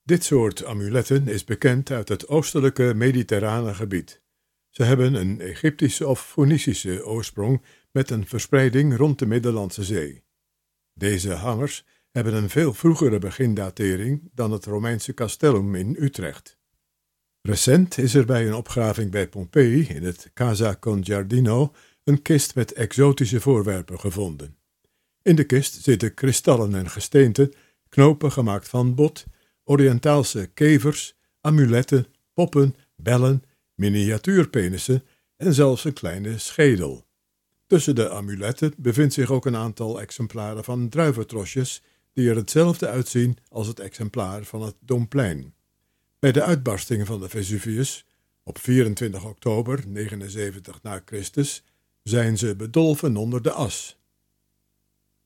Dit soort amuletten is bekend uit het oostelijke mediterrane gebied. Ze hebben een Egyptische of Foenicische oorsprong met een verspreiding rond de Middellandse Zee. Deze hangers hebben een veel vroegere begindatering dan het Romeinse castellum in Utrecht. Recent is er bij een opgraving bij Pompeii in het Casa Congiardino een kist met exotische voorwerpen gevonden. In de kist zitten kristallen en gesteenten, knopen gemaakt van bot, Oriëntaalse kevers, amuletten, poppen, bellen, miniatuurpenissen en zelfs een kleine schedel. Tussen de amuletten bevindt zich ook een aantal exemplaren van druiventrosjes die er hetzelfde uitzien als het exemplaar van het Domplein. Bij de uitbarsting van de Vesuvius, op 24 oktober 79 na Christus, zijn ze bedolven onder de as.